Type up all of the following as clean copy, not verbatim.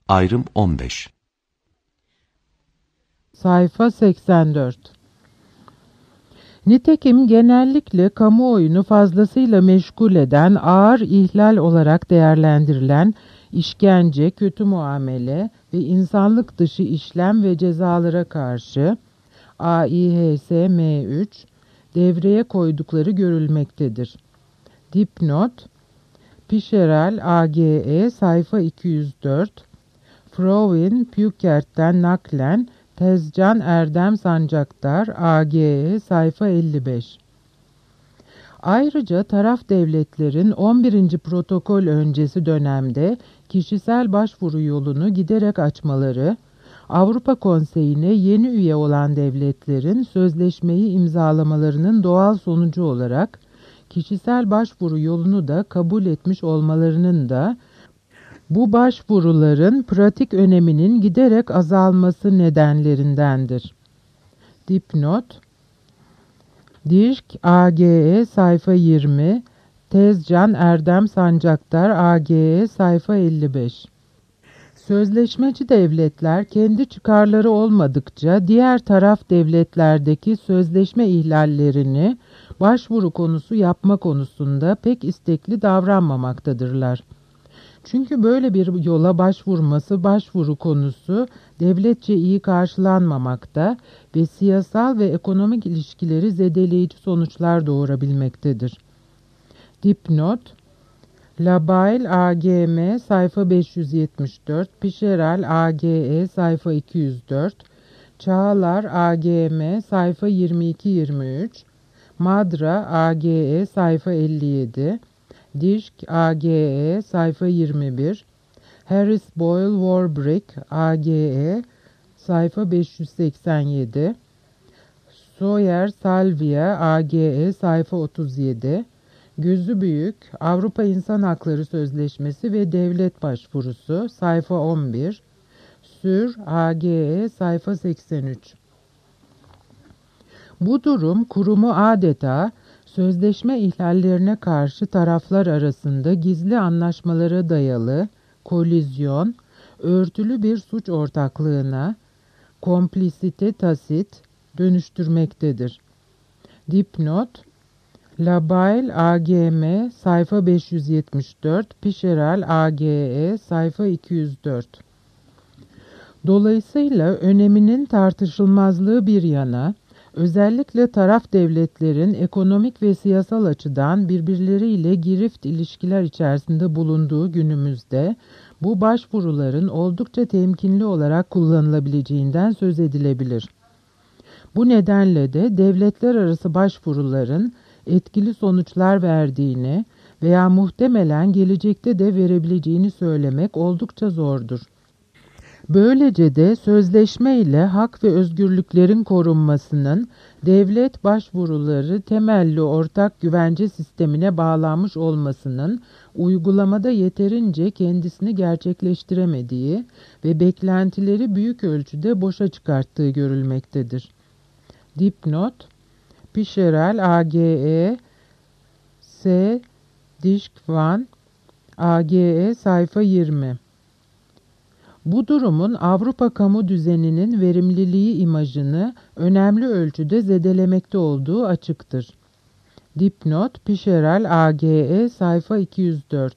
Ayrım 15. Sayfa 84. Nitekim genellikle kamuoyunu fazlasıyla meşgul eden, ağır ihlal olarak değerlendirilen işkence, kötü muamele ve insanlık dışı işlem ve cezalara karşı AİHS-M3 devreye koydukları görülmektedir. Dipnot: Pischerel AGE sayfa 204, Frauin Pükert'ten naklen Tezcan Erdem Sancaktar AGE sayfa 55. Ayrıca taraf devletlerin 11. protokol öncesi dönemde kişisel başvuru yolunu giderek açmaları, Avrupa Konseyi'ne yeni üye olan devletlerin sözleşmeyi imzalamalarının doğal sonucu olarak kişisel başvuru yolunu da kabul etmiş olmalarının da bu başvuruların pratik öneminin giderek azalması nedenlerindendir. Dipnot: Dirk AGE sayfa 20, Tezcan Erdem Sancaktar AGE sayfa 55. Sözleşmeci devletler kendi çıkarları olmadıkça diğer taraf devletlerdeki sözleşme ihlallerini başvuru konusu yapma konusunda pek istekli davranmamaktadırlar. Çünkü böyle bir yola başvuru konusu devletçe iyi karşılanmamakta ve siyasal ve ekonomik ilişkileri zedeleyici sonuçlar doğurabilmektedir. Dipnot: Labail AGM sayfa 574, Pischerel AGE sayfa 204, Çağlar AGM sayfa 22-23, Madra AGE sayfa 57, Dirk AGE sayfa 21, Harris Boyle Warbrick AGE sayfa 587, Sawyer Salvia AGE sayfa 37, Gözü Büyük Avrupa İnsan Hakları Sözleşmesi ve Devlet Başvurusu sayfa 11, Sür AGE sayfa 83. Bu durum kurumu adeta sözleşme ihlallerine karşı taraflar arasında gizli anlaşmalara dayalı kolizyon, örtülü bir suç ortaklığına, komplisite tasit dönüştürmektedir. Dipnot: Labail AGM sayfa 574, Pischerel AGE sayfa 204. Dolayısıyla öneminin tartışılmazlığı bir yana, özellikle taraf devletlerin ekonomik ve siyasal açıdan birbirleriyle girift ilişkiler içerisinde bulunduğu günümüzde bu başvuruların oldukça temkinli olarak kullanılabileceğinden söz edilebilir. Bu nedenle de devletler arası başvuruların etkili sonuçlar verdiğini veya muhtemelen gelecekte de verebileceğini söylemek oldukça zordur. Böylece de sözleşme ile hak ve özgürlüklerin korunmasının devlet başvuruları temelli ortak güvence sistemine bağlanmış olmasının uygulamada yeterince kendisini gerçekleştiremediği ve beklentileri büyük ölçüde boşa çıkarttığı görülmektedir. Dipnot: Pischerel AGE S. Dişkvan AGE sayfa 20. Bu durumun Avrupa kamu düzeninin verimliliği imajını önemli ölçüde zedelemekte olduğu açıktır. Dipnot: Pischerel AGE sayfa 204.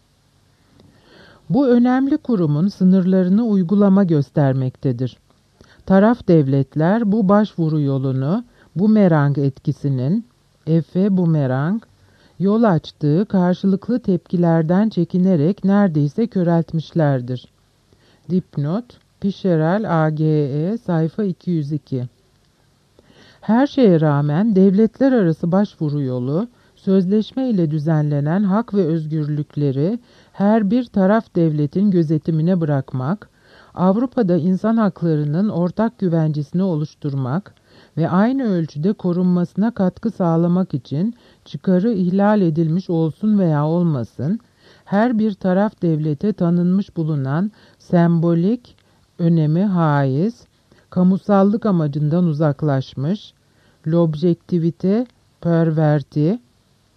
Bu önemli kurumun sınırlarını uygulama göstermektedir. Taraf devletler bu başvuru yolunu bumerang etkisinin Efe bumerang yol açtığı karşılıklı tepkilerden çekinerek neredeyse köreltmişlerdir. Dipnot: Pischerel AGE sayfa 202. Her şeye rağmen devletler arası başvuru yolu, sözleşme ile düzenlenen hak ve özgürlükleri her bir taraf devletin gözetimine bırakmak, Avrupa'da insan haklarının ortak güvencesini oluşturmak ve aynı ölçüde korunmasına katkı sağlamak için çıkarı ihlal edilmiş olsun veya olmasın, her bir taraf devlete tanınmış bulunan sembolik önemi haiz, kamusallık amacından uzaklaşmış, l'objektivite perverti,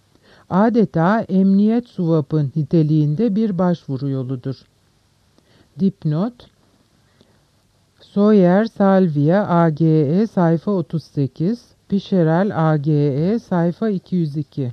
adeta emniyet suvapı niteliğinde bir başvuru yoludur. Dipnot Soyer Salvia AGE sayfa 38, Pişerel AGE sayfa 202.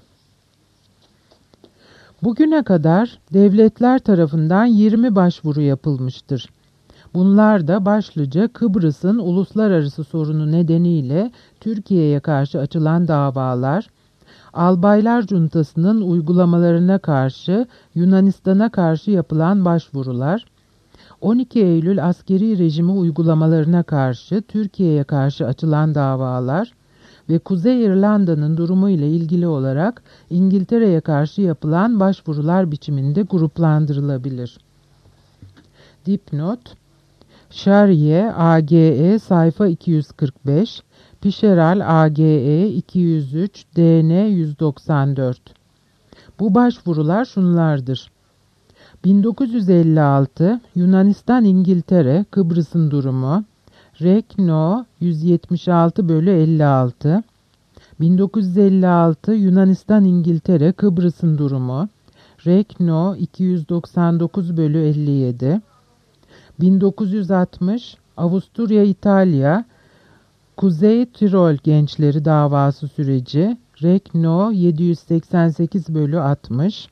Bugüne kadar devletler tarafından 20 başvuru yapılmıştır. Bunlar da başlıca Kıbrıs'ın uluslararası sorunu nedeniyle Türkiye'ye karşı açılan davalar, Albaylar Cuntası'nın uygulamalarına karşı Yunanistan'a karşı yapılan başvurular, 12 Eylül askeri rejimi uygulamalarına karşı Türkiye'ye karşı açılan davalar ve Kuzey İrlanda'nın durumu ile ilgili olarak İngiltere'ye karşı yapılan başvurular biçiminde gruplandırılabilir. Dipnot Şariye AGE sayfa 245, Pişeral AGE 203, DN 194. Bu başvurular şunlardır. 1956 Yunanistan-İngiltere Kıbrıs'ın durumu Rek No 176/56. 1956 Yunanistan-İngiltere Kıbrıs'ın durumu Rek No 299/57. 1960 Avusturya-İtalya Kuzey Tirol Gençleri Davası Süreci Rek No 788/60.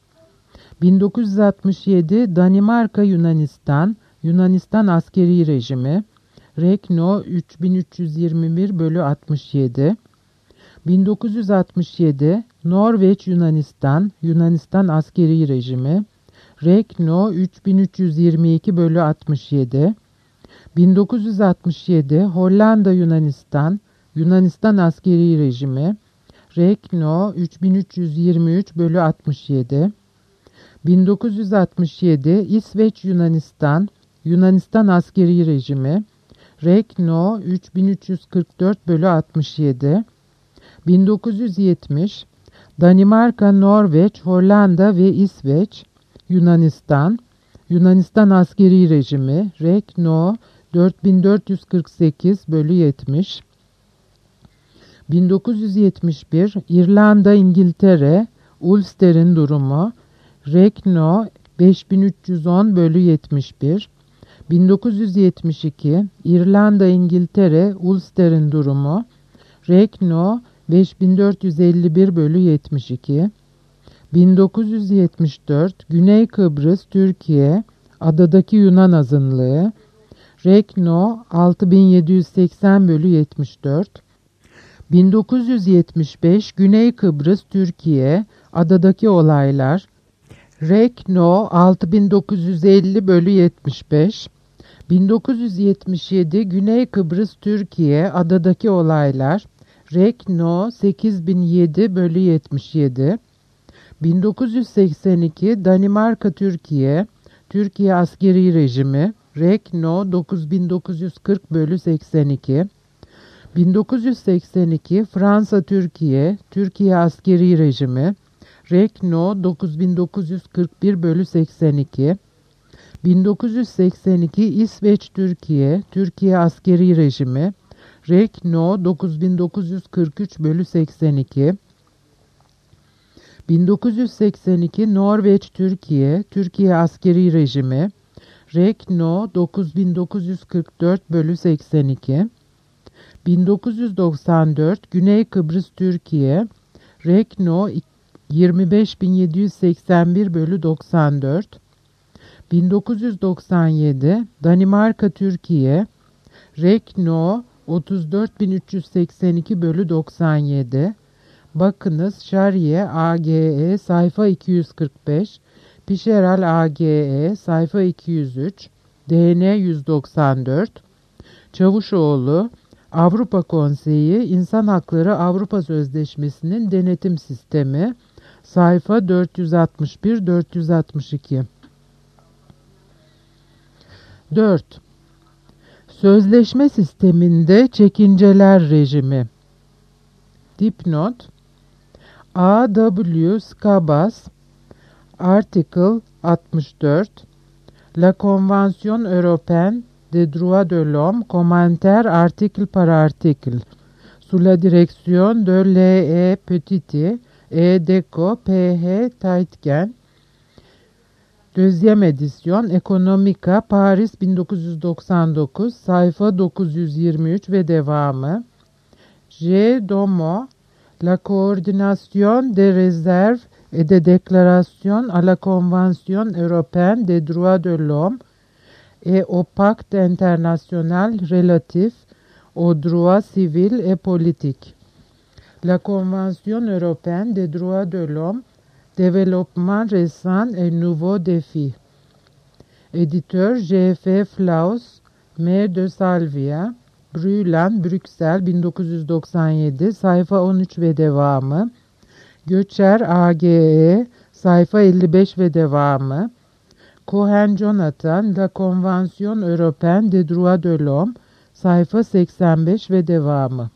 1967 Danimarka-Yunanistan Yunanistan Askeri Rejimi Rek No 3321/67. 1967 Norveç-Yunanistan Yunanistan Askeri Rejimi Rek No 3322/67. 1967 Hollanda-Yunanistan Yunanistan Askeri Rejimi Rek No 3323/67. 1967 İsveç-Yunanistan Yunanistan Askeri Rejimi Rek No 3344/67. 1970 Danimarka, Norveç, Hollanda ve İsveç Yunanistan Yunanistan Askeri Rejimi Rek No 4448/70. 1971 İrlanda, İngiltere Ulster'in durumu Rek No 5310/71. 1972 İrlanda, İngiltere Ulster'in durumu Rek No 5451/72. 1974 Güney Kıbrıs Türkiye adadaki Yunan azınlığı Rek No 6780/74. 1975 Güney Kıbrıs Türkiye adadaki olaylar Rek No 6950/75. 1977 Güney Kıbrıs Türkiye adadaki olaylar Rek No 8007/77. 1982 Danimarka Türkiye Türkiye Askeri Rejimi Rek No 9940/82. 1982 Fransa Türkiye Türkiye Askeri Rejimi Rek No 9941/82. 1982 İsveç Türkiye Türkiye Askeri Rejimi Rek No 9943/82. 1982 Norveç Türkiye Türkiye Askeri Rejimi Rek No 9944/82. 1994 Güney Kıbrıs Türkiye Rek No 25781/94. 1997 Danimarka Türkiye Rek No 34382/97. Bakınız Şariye AGE sayfa 245, Pişeral AGE sayfa 203, DN 194. Çavuşoğlu Avrupa Konseyi İnsan Hakları Avrupa Sözleşmesi'nin denetim sistemi sayfa 461-462. 4. Sözleşme sisteminde çekinceler rejimi. Dipnot A.W. Scabas Article 64 La Convention Européenne des Droits de l'Homme Commentaire article par article sous la direction de L.E. Petiti et Deco P.H. Taitgen Deuxième édition Economica Paris 1999 sayfa 923 ve devamı. J. Domo La coordination des réserves et des déclarations à la Convention européenne des droits de l'homme et au pacte international relatif aux droits civils et politiques. La Convention européenne des droits de l'homme, développement récent et nouveaux défis. Éditeur G.F. Flaus, maire de Salvia, Brülan, Brüksel 1997, sayfa 13 ve devamı. Göçer AGE, sayfa 55 ve devamı. Cohen Jonathan, La Convention Européenne des Droits de l'Homme, sayfa 85 ve devamı.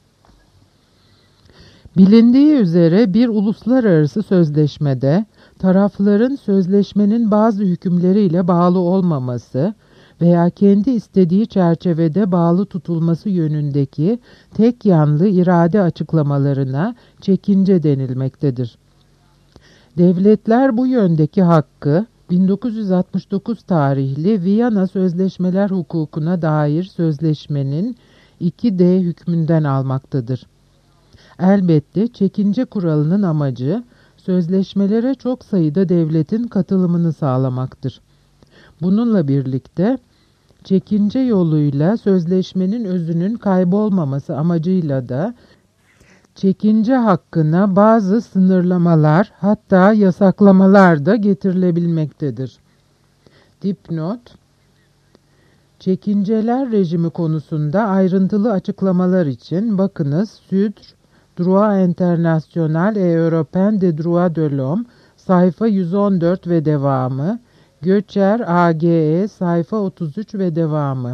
Bilindiği üzere bir uluslararası sözleşmede tarafların sözleşmenin bazı hükümleriyle bağlı olmaması veya kendi istediği çerçevede bağlı tutulması yönündeki tek yanlı irade açıklamalarına çekince denilmektedir. Devletler bu yöndeki hakkı 1969 tarihli Viyana Sözleşmeler Hukukuna dair sözleşmenin 2D hükmünden almaktadır. Elbette çekince kuralının amacı sözleşmelere çok sayıda devletin katılımını sağlamaktır. Bununla birlikte çekince yoluyla sözleşmenin özünün kaybolmaması amacıyla da çekince hakkına bazı sınırlamalar hatta yasaklamalar da getirilebilmektedir. Dipnot: çekinceler rejimi konusunda ayrıntılı açıklamalar için bakınız Sudre, Droit International et Européen des Droits de l'Homme, sayfa 114 ve devamı, Göçer AGE, sayfa 33 ve devamı.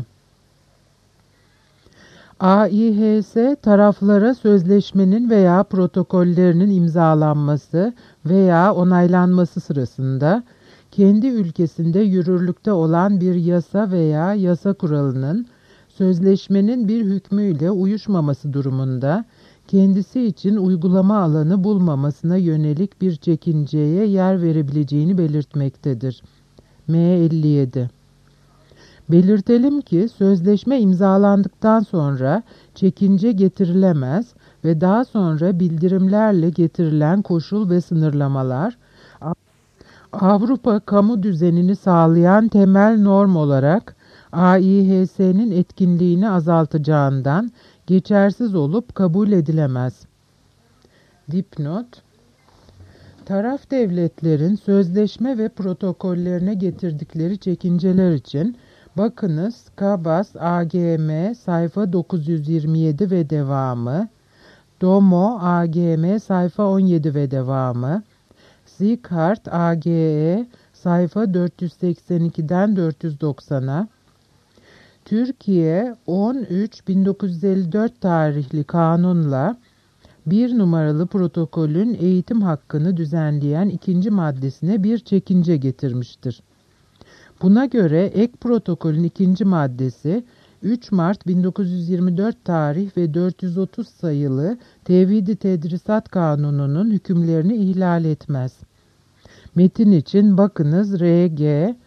AİHS, taraflara sözleşmenin veya protokollerinin imzalanması veya onaylanması sırasında, kendi ülkesinde yürürlükte olan bir yasa veya yasa kuralının, sözleşmenin bir hükmüyle uyuşmaması durumunda, kendisi için uygulama alanı bulmamasına yönelik bir çekinceye yer verebileceğini belirtmektedir. M57. Belirtelim ki sözleşme imzalandıktan sonra çekince getirilemez ve daha sonra bildirimlerle getirilen koşul ve sınırlamalar Avrupa kamu düzenini sağlayan temel norm olarak AİHS'nin etkinliğini azaltacağından geçersiz olup kabul edilemez. Dipnot: taraf devletlerin sözleşme ve protokollerine getirdikleri çekinceler için bakınız Kabas AGM sayfa 927 ve devamı, Domo AGM sayfa 17 ve devamı, Sieghart AGE sayfa 482'den 490'a, Türkiye 13.1954 tarihli kanunla 1 numaralı protokolün eğitim hakkını düzenleyen 2. maddesine bir çekince getirmiştir. Buna göre ek protokolün 2. maddesi 3 Mart 1924 tarih ve 430 sayılı Tevhid-i Tedrisat Kanunu'nun hükümlerini ihlal etmez. Metin için bakınız RG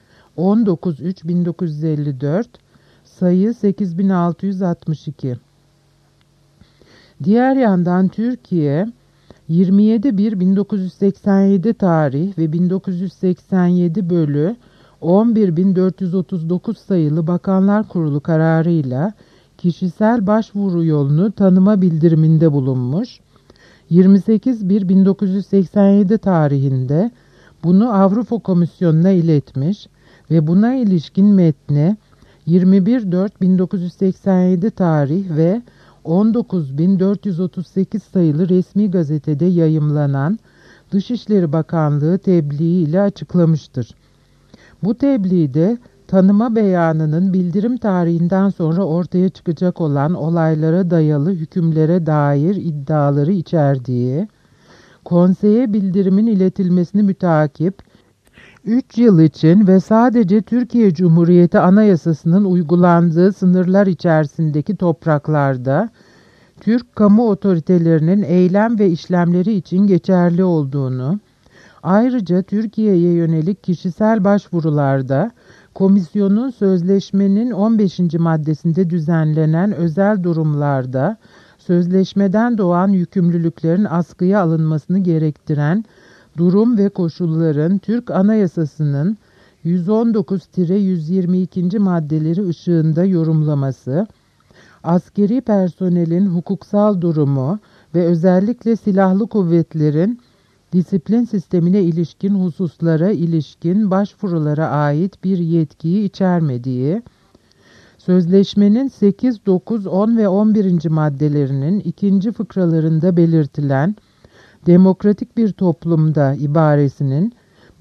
19.3.1954 sayı 8662. Diğer yandan Türkiye 27.1.1987 tarih ve 1987 bölü 11.439 sayılı Bakanlar Kurulu kararıyla kişisel başvuru yolunu tanıma bildiriminde bulunmuş. 28.1.1987 tarihinde bunu Avrupa Komisyonu'na iletmiş ve buna ilişkin metni 21.4.1987 tarih ve 19.438 sayılı resmi gazetede yayımlanan Dışişleri Bakanlığı tebliği ile açıklamıştır. Bu tebliğde tanıma beyanının bildirim tarihinden sonra ortaya çıkacak olan olaylara dayalı hükümlere dair iddiaları içerdiği, konseye bildirimin iletilmesini müteakip, 3 yıl için ve sadece Türkiye Cumhuriyeti Anayasası'nın uygulandığı sınırlar içerisindeki topraklarda, Türk kamu otoritelerinin eylem ve işlemleri için geçerli olduğunu, Ayrıca Türkiye'ye yönelik kişisel başvurularda komisyonun sözleşmenin 15. maddesinde düzenlenen özel durumlarda sözleşmeden doğan yükümlülüklerin askıya alınmasını gerektiren durum ve koşulların Türk Anayasası'nın 119-122. maddeleri ışığında yorumlaması, askeri personelin hukuksal durumu ve özellikle silahlı kuvvetlerin disiplin sistemine ilişkin hususlara ilişkin başvurulara ait bir yetkiyi içermediği, sözleşmenin 8, 9, 10 ve 11. maddelerinin ikinci fıkralarında belirtilen demokratik bir toplumda ibaresinin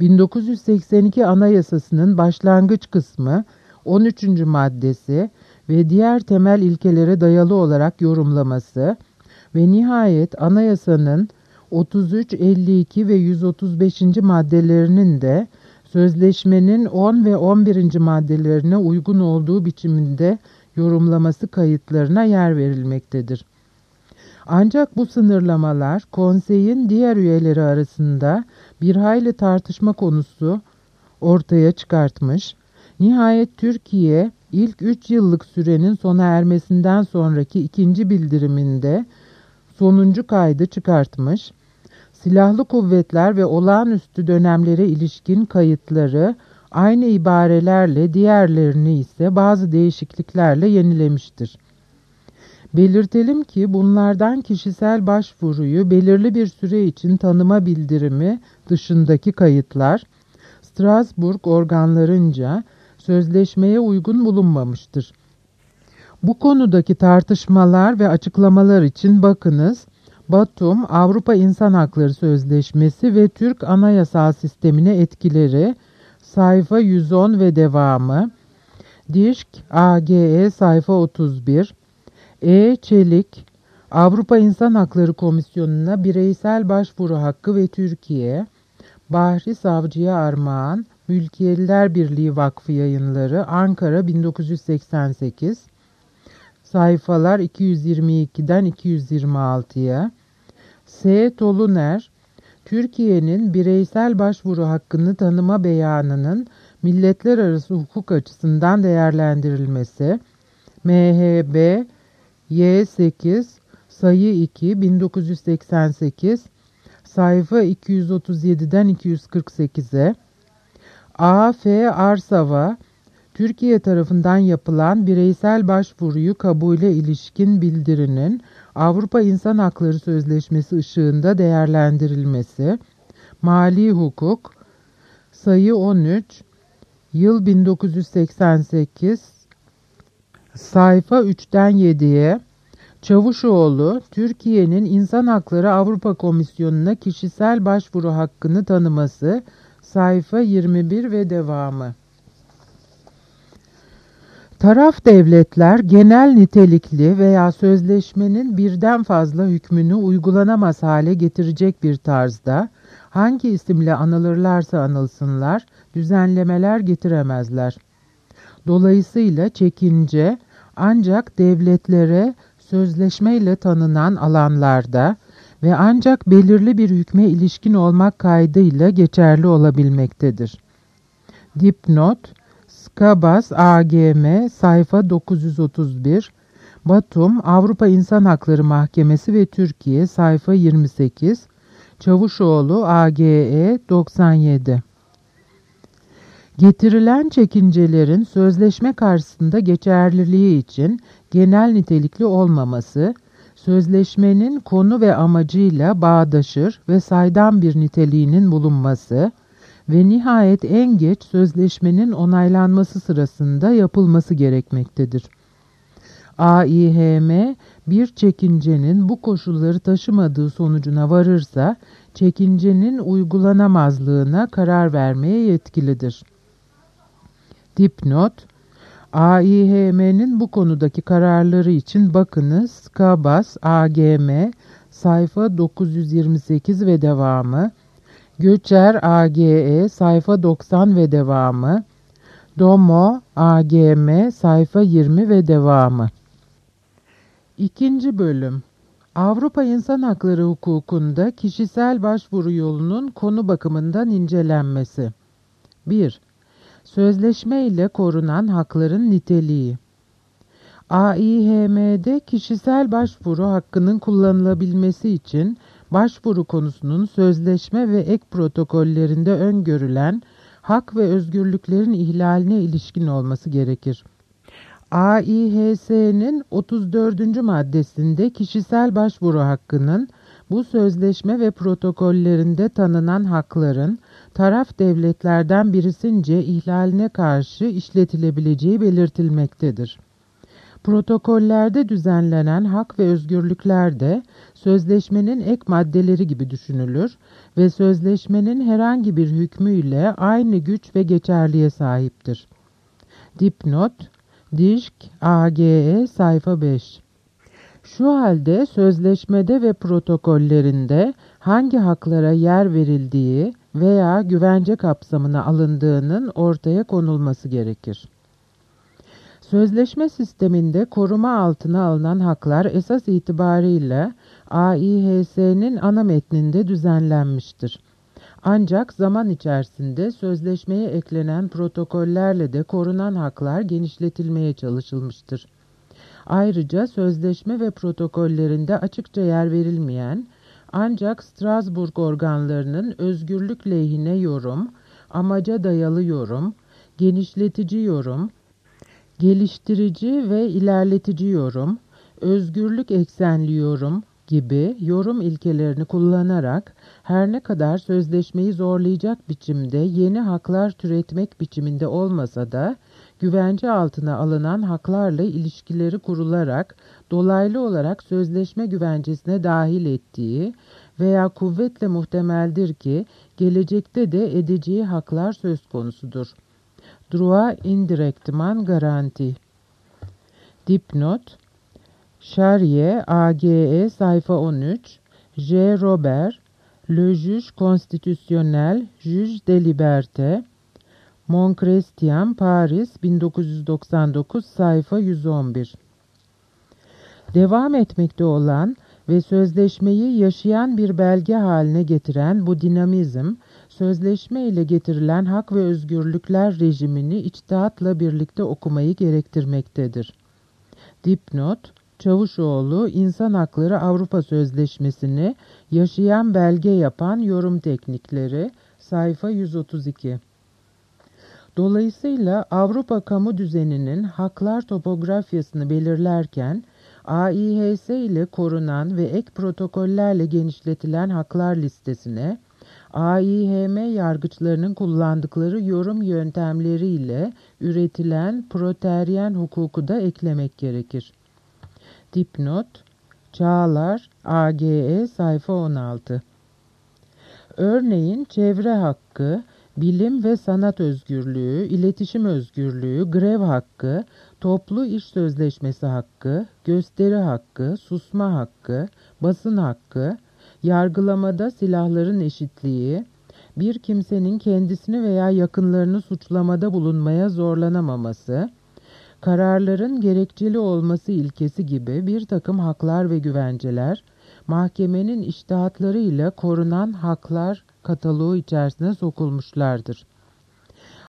1982 Anayasası'nın başlangıç kısmı 13. maddesi ve diğer temel ilkelere dayalı olarak yorumlaması ve nihayet anayasanın 33, 52 ve 135. maddelerinin de sözleşmenin 10 ve 11. maddelerine uygun olduğu biçiminde yorumlaması kayıtlarına yer verilmektedir. Ancak bu sınırlamalar konseyin diğer üyeleri arasında bir hayli tartışma konusu ortaya çıkartmış. Nihayet Türkiye ilk 3 yıllık sürenin sona ermesinden sonraki ikinci bildiriminde sonuncu kaydı çıkartmış. Silahlı kuvvetler ve olağanüstü dönemlere ilişkin kayıtları aynı ibarelerle diğerlerini ise bazı değişikliklerle yenilemiştir. Belirtelim ki bunlardan kişisel başvuruyu belirli bir süre için tanıma bildirimi dışındaki kayıtlar, Strasbourg organlarınca sözleşmeye uygun bulunmamıştır. Bu konudaki tartışmalar ve açıklamalar için bakınız, Batum, Avrupa İnsan Hakları Sözleşmesi ve Türk Anayasal Sistemine Etkileri, sayfa 110 ve devamı, Dişk, AGE sayfa 31, Çelik, Avrupa İnsan Hakları Komisyonu'na bireysel başvuru hakkı ve Türkiye, Bahri Savcı'ya armağan, Mülkiyeliler Birliği Vakfı Yayınları, Ankara 1988, sayfalar 222'den 226'ya, Toluner, Türkiye'nin bireysel başvuru hakkını tanıma beyanının milletler arası hukuk açısından değerlendirilmesi, MHB Y8 sayı 2 1988 sayfa 237'den 248'e, A.F. Arsava, Türkiye tarafından yapılan bireysel başvuruyu kabule ilişkin bildirinin Avrupa İnsan Hakları Sözleşmesi ışığında değerlendirilmesi, Mali Hukuk, sayı 13, yıl 1988, sayfa 3'ten 7'ye, Çavuşoğlu, Türkiye'nin İnsan Hakları Avrupa Komisyonu'na kişisel başvuru hakkını tanıması, sayfa 21 ve devamı. Taraf devletler genel nitelikli veya sözleşmenin birden fazla hükmünü uygulanamaz hale getirecek bir tarzda hangi isimle anılırlarsa anılsınlar, düzenlemeler getiremezler. Dolayısıyla çekince ancak devletlere sözleşmeyle tanınan alanlarda ve ancak belirli bir hükme ilişkin olmak kaydıyla geçerli olabilmektedir. Dipnot, Skabas AGM sayfa 931, Batum Avrupa İnsan Hakları Mahkemesi ve Türkiye sayfa 28, Çavuşoğlu AGE 97. Getirilen çekincelerin sözleşme karşısında geçerliliği için genel nitelikli olmaması, sözleşmenin konu ve amacıyla bağdaşır ve saydam bir niteliğinin bulunması ve nihayet en geç sözleşmenin onaylanması sırasında yapılması gerekmektedir. AİHM bir çekincenin bu koşulları taşımadığı sonucuna varırsa, çekincenin uygulanamazlığına karar vermeye yetkilidir. Dipnot, AİHM'nin bu konudaki kararları için bakınız Skabas AGM sayfa 928 ve devamı, Göçer AGE sayfa 90 ve devamı, Domo AGM sayfa 20 ve devamı. İkinci bölüm. Avrupa İnsan Hakları hukukunda kişisel başvuru yolunun konu bakımından incelenmesi. 1. Sözleşme ile korunan hakların niteliği. AİHM'de kişisel başvuru hakkının kullanılabilmesi için başvuru konusunun sözleşme ve ek protokollerinde öngörülen hak ve özgürlüklerin ihlaline ilişkin olması gerekir. AİHS'nin 34. maddesinde kişisel başvuru hakkının bu sözleşme ve protokollerinde tanınan hakların taraf devletlerden birisince ihlaline karşı işletilebileceği belirtilmektedir. Protokollerde düzenlenen hak ve özgürlükler de sözleşmenin ek maddeleri gibi düşünülür ve sözleşmenin herhangi bir hükmüyle aynı güç ve geçerliğe sahiptir. Dipnot Dişk AGE sayfa 5. Şu halde sözleşmede ve protokollerinde hangi haklara yer verildiği veya güvence kapsamına alındığının ortaya konulması gerekir. Sözleşme sisteminde koruma altına alınan haklar esas itibarıyla AİHS'nin ana metninde düzenlenmiştir. Ancak zaman içerisinde sözleşmeye eklenen protokollerle de korunan haklar genişletilmeye çalışılmıştır. Ayrıca sözleşme ve protokollerinde açıkça yer verilmeyen, ancak Strasbourg organlarının özgürlük lehine yorum, amaca dayalı yorum, genişletici yorum, geliştirici ve ilerletici yorum, özgürlük eksenli yorum gibi yorum ilkelerini kullanarak her ne kadar sözleşmeyi zorlayacak biçimde yeni haklar türetmek biçiminde olmasa da güvence altına alınan haklarla ilişkileri kurularak dolaylı olarak sözleşme güvencesine dahil ettiği veya kuvvetle muhtemeldir ki gelecekte de edeceği haklar söz konusudur. Droit indirectement garanti. Dipnot Charrier AGE sayfa 13 J. Robert Le Juge Constitutionnel Juge des Libertés Monchrestien Paris 1999 sayfa 111. Devam etmekte olan ve sözleşmeyi yaşayan bir belge haline getiren bu dinamizm, sözleşme ile getirilen hak ve özgürlükler rejimini içtihatla birlikte okumayı gerektirmektedir. Dipnot Çavuşoğlu, İnsan Hakları Avrupa Sözleşmesi'ni yaşayan belge yapan yorum teknikleri, sayfa 132. Dolayısıyla Avrupa kamu düzeninin haklar topografyasını belirlerken, AİHS ile korunan ve ek protokollerle genişletilen haklar listesine, AİHM yargıçlarının kullandıkları yorum yöntemleriyle üretilen proteryen hukuku da eklemek gerekir. Dipnot Çağlar AGE sayfa 16. Örneğin çevre hakkı, bilim ve sanat özgürlüğü, iletişim özgürlüğü, grev hakkı, toplu iş sözleşmesi hakkı, gösteri hakkı, susma hakkı, basın hakkı, yargılamada silahların eşitliği, bir kimsenin kendisini veya yakınlarını suçlamada bulunmaya zorlanamaması, kararların gerekçeli olması ilkesi gibi bir takım haklar ve güvenceler, mahkemenin içtihatlarıyla korunan haklar kataloğu içerisine sokulmuşlardır.